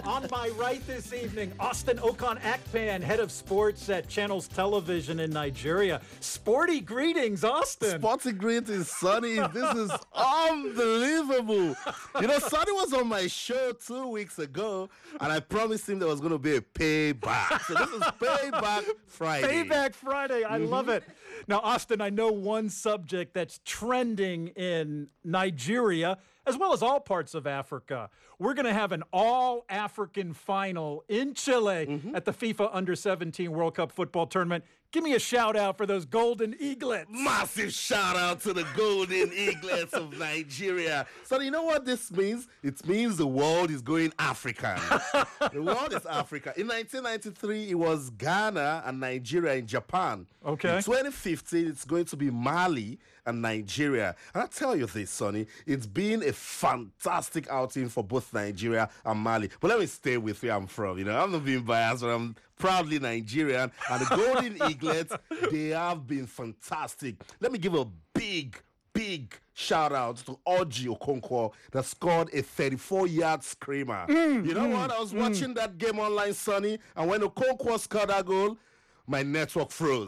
On my right this evening, Austin Okon Akpan, head of sports at Channels Television in Nigeria. Sporty greetings, Austin. Sporty greetings, Sonny. This is unbelievable. You know, Sonny was on my show 2 weeks ago, and I promised him there was going to be a payback. So this is Payback Friday. Payback Friday. I love it. Now, Austin, I know one subject that's trending in Nigeria, as well as all parts of Africa. We're going to have an all-African final in Chile at the FIFA Under-17 World Cup football tournament. Give me a shout-out for those Golden Eaglets. Massive shout-out to the Golden Eaglets of Nigeria. So you know what this means? It means the world is going African. The world is Africa. In 1993, it was Ghana and Nigeria in Japan. Okay. In 2015, it's going to be Mali and Nigeria. And I tell you this, Sonny, it's been a fantastic outing for both Nigeria and Mali. But let me stay with where I'm from. You know, I'm not being biased, but I'm proudly Nigerian. And the Golden Eaglets, they have been fantastic. Let me give a big shout out to Orji Okonkwo that scored a 34-yard screamer. You know what? I was watching that game online, Sonny, and when Okonkwo scored that goal, my network froze.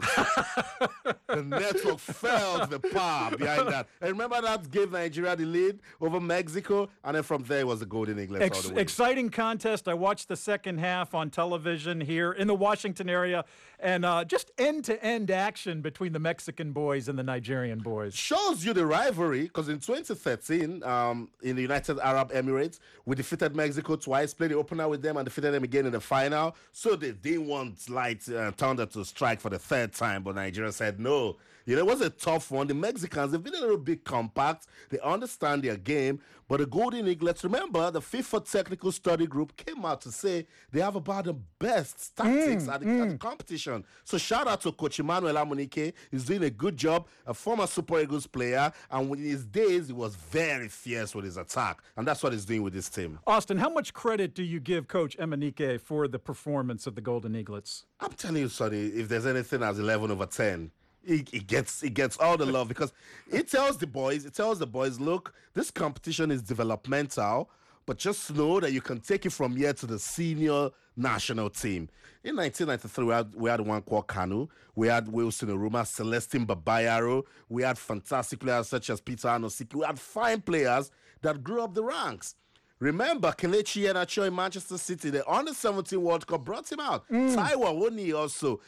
The network fell to the power behind that. And remember that gave Nigeria the lead over Mexico, and then from there it was the Golden Eaglets all the way. Exciting contest. I watched the second half on television here in the Washington area, and just end-to-end action between the Mexican boys and the Nigerian boys. Shows you the rivalry, because in 2013, in the United Arab Emirates, we defeated Mexico twice, played the opener with them, and defeated them again in the final. So they didn't want Light Thunder to strike for the third time, but Nigeria said no. You know, it was a tough one. The Mexicans, they've been a little bit compact. They understand their game, but the Golden Eaglets, remember, the FIFA Technical Study Group came out to say they have about the best tactics at the competition. So shout out to Coach Emmanuel Amunike. He's doing a good job, a former Super Eagles player, and in his days, he was very fierce with his attack, and that's what he's doing with this team. Austin, how much credit do you give Coach Amunike for the performance of the Golden Eaglets? I'm telling you, Sonny, if there's anything as 11 over 10, it gets all the love, because it tells the boys, look, this competition is developmental, but just know that you can take it from here to the senior national team. In 1993, we had Nwankwo Kanu, we had Wilson Oruma, Celestine Babayaro, we had fantastic players such as Peter Anosike, we had fine players that grew up the ranks. Remember, Kelechi Iheanacho in Manchester City, the Under-17 World Cup brought him out. Taiwo Awoniyi also.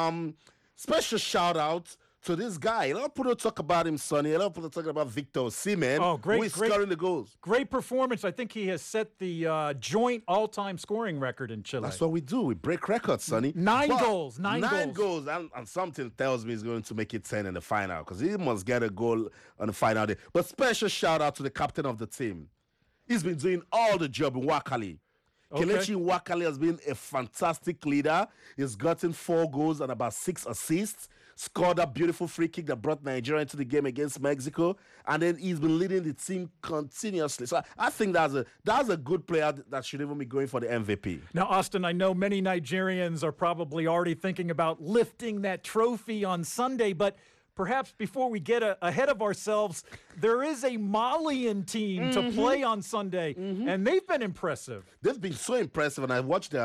Special shout out to this guy. A lot of people talk about him, Sonny. A lot of people talking about Victor Osimhen, who is scoring the goals. Great performance. I think he has set the joint all-time scoring record in Chile. That's what we do. We break records, Sonny. Nine goals. And something tells me he's going to make it 10 in the final, because he must get a goal on the final day. But special shout out to the captain of the team. He's been doing all the job in Nwakali. Kelechi Nwakali has been a fantastic leader. He's gotten 4 goals and about 6 assists. Scored a beautiful free kick that brought Nigeria into the game against Mexico. And then he's been leading the team continuously. So I think that's a good player that should even be going for the MVP. Now, Austin, I know many Nigerians are probably already thinking about lifting that trophy on Sunday, but perhaps before we get ahead of ourselves, there is a Malian team to play on Sunday, and they've been impressive. They've been so impressive, and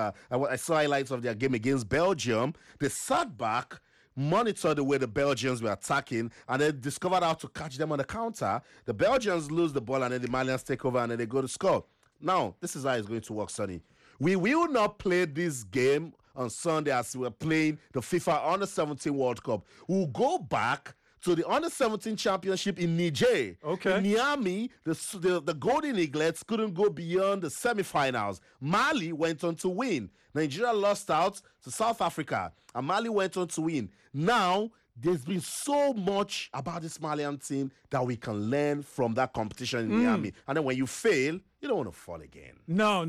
I saw highlights of their game against Belgium. They sat back, monitored the way the Belgians were attacking, and then discovered how to catch them on the counter. The Belgians lose the ball, and then the Malians take over, and then they go to score. Now, this is how it's going to work, Sonny. We will not play this game on Sunday as we're playing the FIFA Under-17 World Cup. We'll go back to the Under-17 Championship in Niger. Okay. In Niamey, the Golden Eaglets couldn't go beyond the semifinals. Mali went on to win. Nigeria lost out to South Africa, and Mali went on to win. Now, there's been so much about this Malian team that we can learn from that competition in Niamey. And then when you fail, you don't want to fall again. No.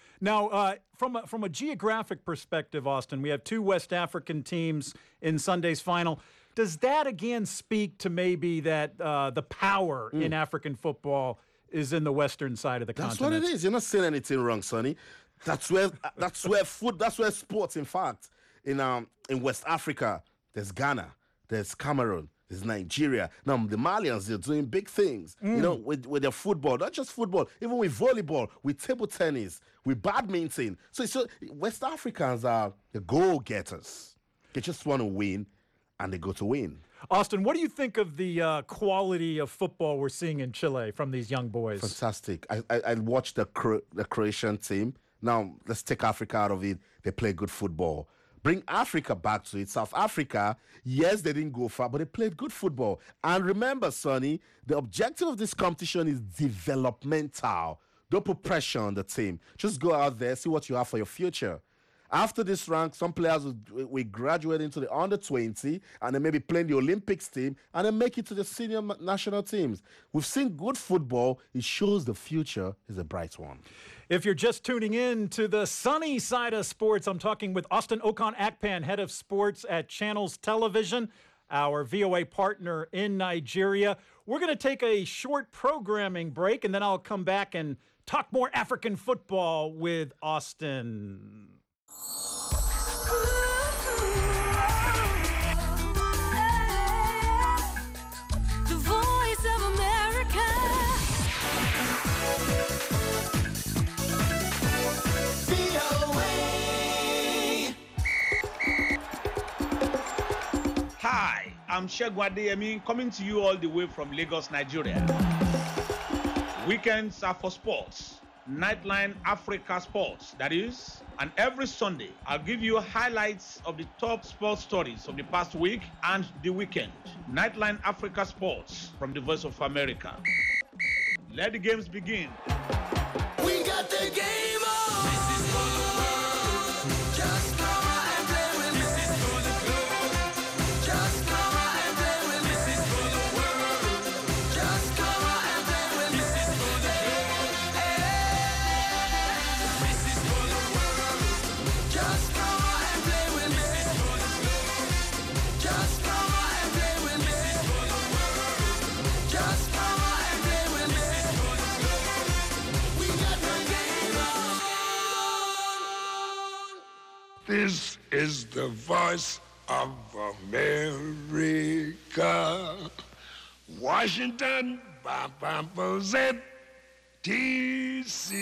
Now, from a geographic perspective, Austin, we have 2 West African teams in Sunday's final. Does that again speak to maybe that the power in African football is in the western side of the continent? That's what it is. You're not saying anything wrong, Sonny. That's where sports, in fact, in West Africa, there's Ghana, there's Cameroon, is Nigeria. Now, the Malians, they're doing big things, with their football, not just football, even with volleyball, with table tennis, with badminton. So West Africans are the goal-getters. They just want to win, and they go to win. Austin, what do you think of the quality of football we're seeing in Chile from these young boys? Fantastic. I watched the Croatian team. Now, let's take Africa out of it. They play good football. Bring Africa back to it. South Africa, yes, they didn't go far, but they played good football. And remember, Sonny, the objective of this competition is developmental. Don't put pressure on the team. Just go out there, see what you have for your future. After this rank, some players will graduate into the under-20 and then maybe play in the Olympics team and then make it to the senior national teams. We've seen good football. It shows the future is a bright one. If you're just tuning in to the sunny side of sports, I'm talking with Austin Okan-Akpan, head of sports at Channels Television, our VOA partner in Nigeria. We're going to take a short programming break, and then I'll come back and talk more African football with Austin. The Voice of America. VOA. Hi, I'm Segun Adeyemi, coming to you all the way from Lagos, Nigeria. Weekends are for sports. Nightline Africa Sports, that is. And every Sunday, I'll give you highlights of the top sports stories of the past week and the weekend. Nightline Africa Sports from the Voice of America. Let the games begin. We got the game on. This is for the world. Just come out and play with me. This is for the globe. Just come out and play with me. This is for the world. Just come out and play with me. This is for the globe. This is for the world. Just come out and play with me. This is for the globe. Just come out and play with me. This is for the world. Just come out and play with me. This is for the globe. We got the game on. This is the voice of America. Washington, D.C.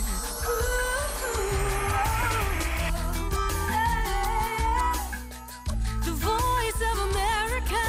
The Voice of America.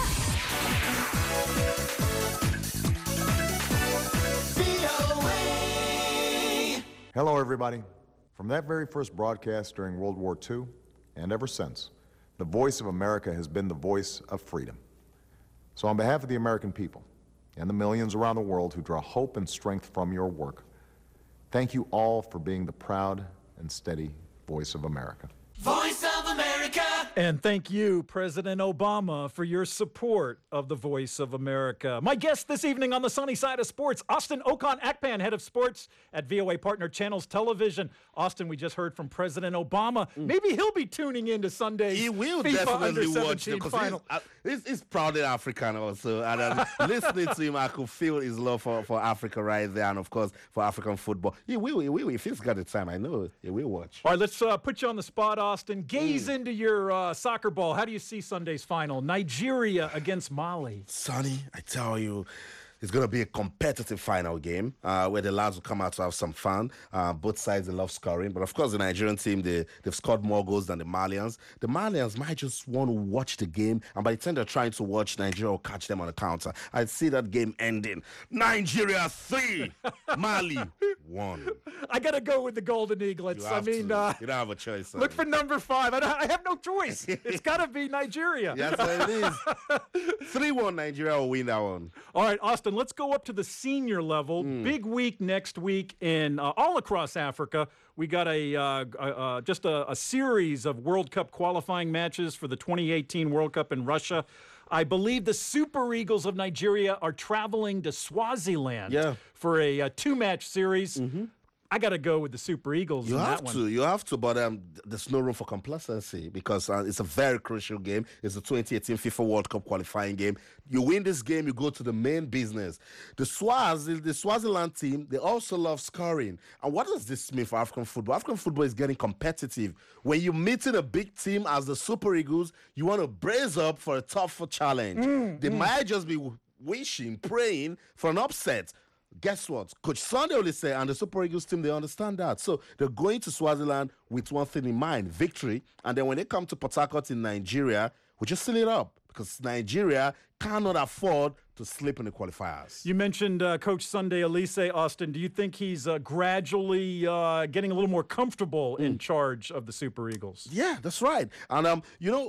VOA. Hello, everybody. From that very first broadcast during World War II, and ever since, the Voice of America has been the voice of freedom. So on behalf of the American people and the millions around the world who draw hope and strength from your work, thank you all for being the proud and steady voice of America. Voice of America. And thank you, President Obama, for your support of the Voice of America. My guest this evening on the sunny side of sports, Austin Okan-Akpan, head of sports at VOA partner Channels Television. Austin, we just heard from President Obama. Maybe he'll be tuning in to Sunday's He will FIFA definitely watch Under-17 it because final. he's proudly African also. And listening to him, I could feel his love for Africa right there, and of course for African football. He will. If he's got the time, I know he will watch. All right, let's put you on the spot, Austin. Gaze into your soccer ball. How do you see Sunday's final? Nigeria against Mali. Sonny, I tell you, it's going to be a competitive final game where the lads will come out to have some fun. Both sides, they love scoring. But, of course, the Nigerian team, they've scored more goals than the Malians. The Malians might just want to watch the game, and by the time they're trying to watch, Nigeria will catch them on the counter. I see that game ending. Nigeria 3, Mali 1. I got to go with the Golden Eaglets. I mean, you don't have a choice. Sonny. look for number 5. I have no choice. It's got to be Nigeria. That's what it is. 3-1 Nigeria will win that one. All right, Austin, let's go up to the senior level. Big week next week in all across Africa. We got just a series of World Cup qualifying matches for the 2018 World Cup in Russia. I believe the Super Eagles of Nigeria are traveling to Swaziland for a 2-match series. I got to go with the Super Eagles You in have that one. to, but there's no room for complacency because it's a very crucial game. It's the 2018 FIFA World Cup qualifying game. You win this game, you go to the main business. The Swaziland team, they also love scoring. And what does this mean for African football? African football is getting competitive. When you're meeting a big team as the Super Eagles, you want to brace up for a tougher challenge. They might just be wishing, praying for an upset. Guess what? Coach Sunday Olise and the Super Eagles team, they understand that. So they're going to Swaziland with one thing in mind, victory. And then when they come to Port Harcourt in Nigeria, we just seal it up because Nigeria cannot afford to slip in the qualifiers. You mentioned Coach Sunday Olise, Austin. Do you think he's gradually getting a little more comfortable in charge of the Super Eagles? Yeah, that's right. And,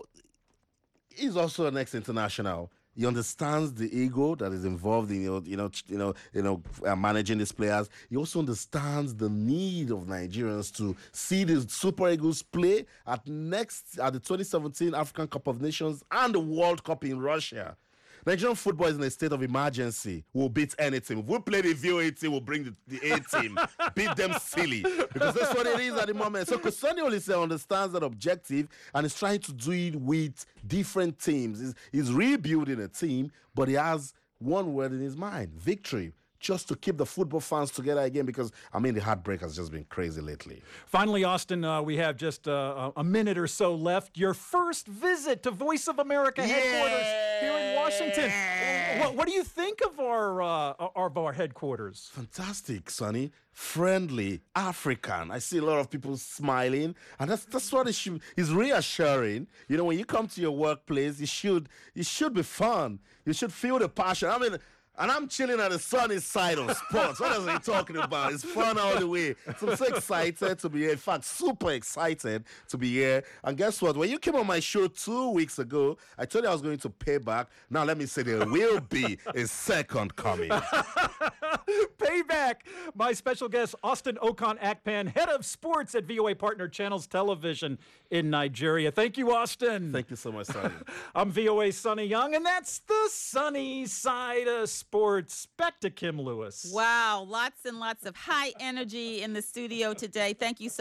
he's also an ex-international. He understands the ego that is involved in managing these players. He also understands the need of Nigerians to see the Super Eagles play at the 2017 African Cup of Nations and the World Cup in Russia. Nigerian football is in a state of emergency. We'll beat any team. If we play the VOA team, we'll bring the A team. Beat them silly. Because that's what it is at the moment. So Koscielny Olise understands that objective and is trying to do it with different teams. He's rebuilding a team, but he has one word in his mind, victory. Just to keep the football fans together again because, the heartbreak has just been crazy lately. Finally, Austin, we have just a minute or so left. Your first visit to Voice of America headquarters here in Washington. What do you think of our headquarters? Fantastic, Sonny. Friendly, African. I see a lot of people smiling, and that's what it should. It's reassuring. When you come to your workplace, it should be fun. You should feel the passion. And I'm chilling on the sunny side of sports. What is he talking about? It's fun all the way. So I'm so excited to be here. In fact, super excited to be here. And guess what? When you came on my show 2 weeks ago, I told you I was going to pay back. Now let me say there will be a second coming. Payback. My special guest, Austin Okon Akpan, head of sports at VOA Partner Channels Television in Nigeria. Thank you, Austin. Thank you so much, Sonny. I'm VOA Sonny Young, and that's the sunny side of sports. Back to Kim Lewis. Wow, lots and lots of high energy in the studio today. Thank you so